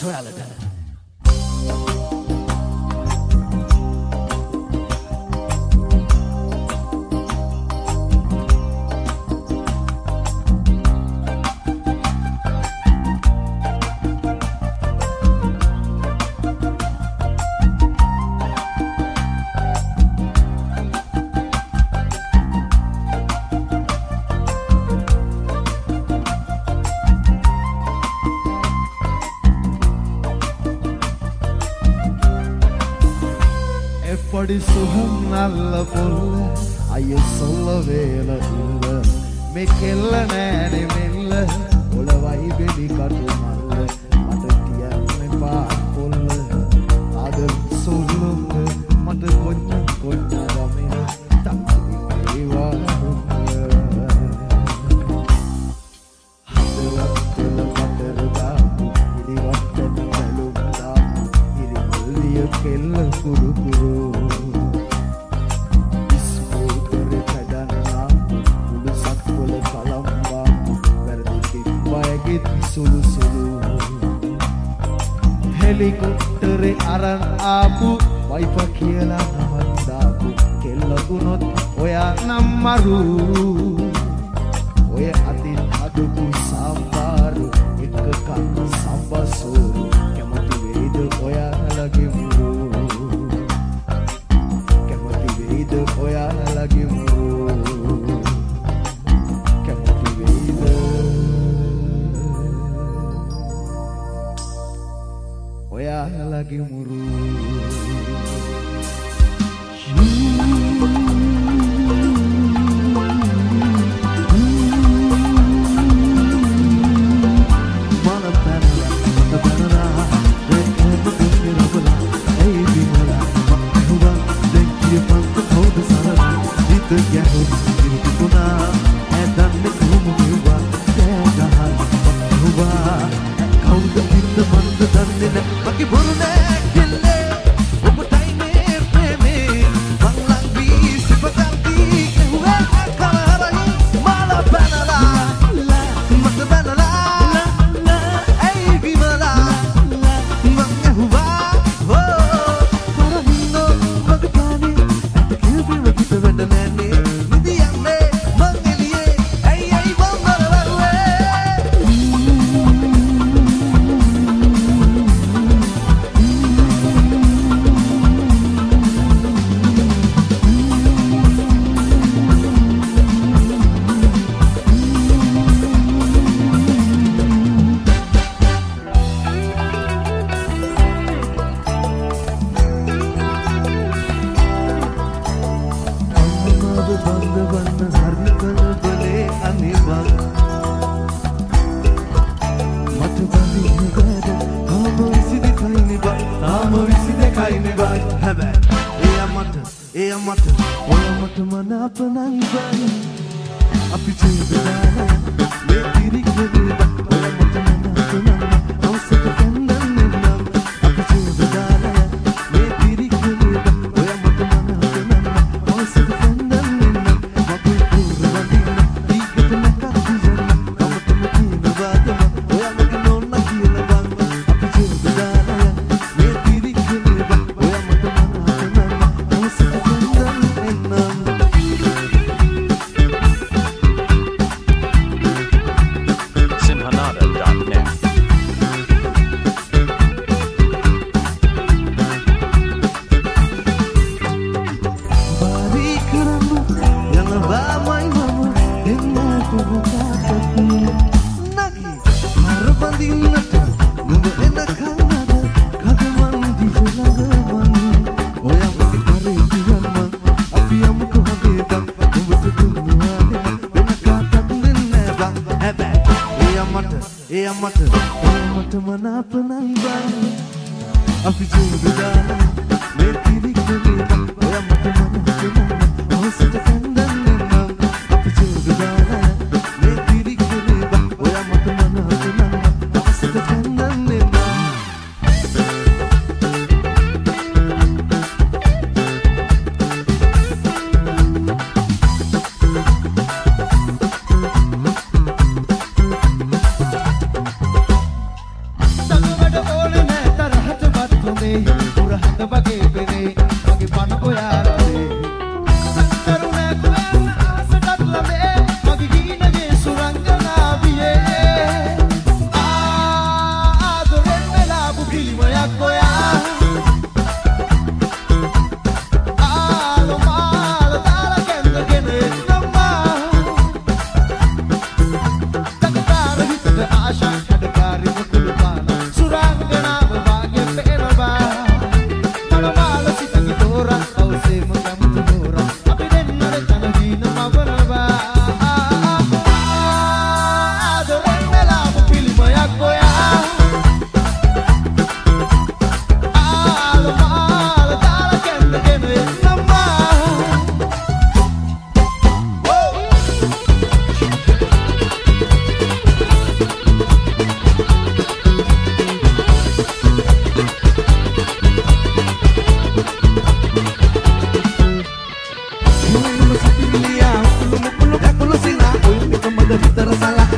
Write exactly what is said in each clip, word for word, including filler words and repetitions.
ඔයාලට. Padi suham nalla polla ayyo solla vela illa me kella nෑne mella olawai beli katu malla mata tiyanne pa polla adal sollunga mata konna konna gamena tammi ewa hadala tela pater da iri watten melum da iri mulliya kella kuru kuru sulu sulu helikoptere aran aapu wifi කියලා නමක් දාපු කෙල්ල ගුණොත් ඔයා නම් මරු ඔය අතින් අදුපු සම්පාරු එක කන්න සම්බසෝරු කැමති වේද ඔයාලගේ මුරු කැමති වේද ඔයාලගේ මුරු lagi muru All පනේ පුරහඳ වගේ පනේ මගේ පන ඔයාලේ කරුණා කරන ආසටත් ලැබේ මගේ ගීනගේ සුරංගනාවියේ ආදරෙන් වෙලාපු පිළිමයක් ඔයා ආලෝ මාල තාල කෙන්දගෙන එන්නම්මා තකකාර හිතට ආශා කඩකාරි මුතුළු පාන සුරංගනාව වාගේ පේනවා මනමාල සිතකි තෝරා කවුසේම කැමති තෝරා අපි දෙන්නට තන දීන මවනවා ආදරෙන් වෙලාපු පිළිමයක් ඔයා ආලෝ මාල තාල කෙන්දගෙන එන්නම්මා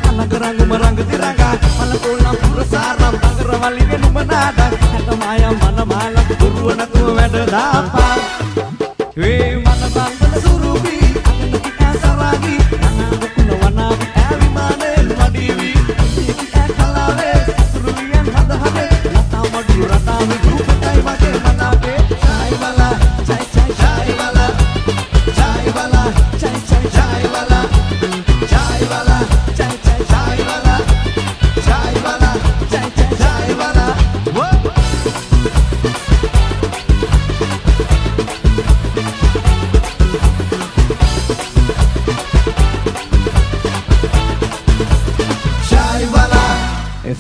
Maya mana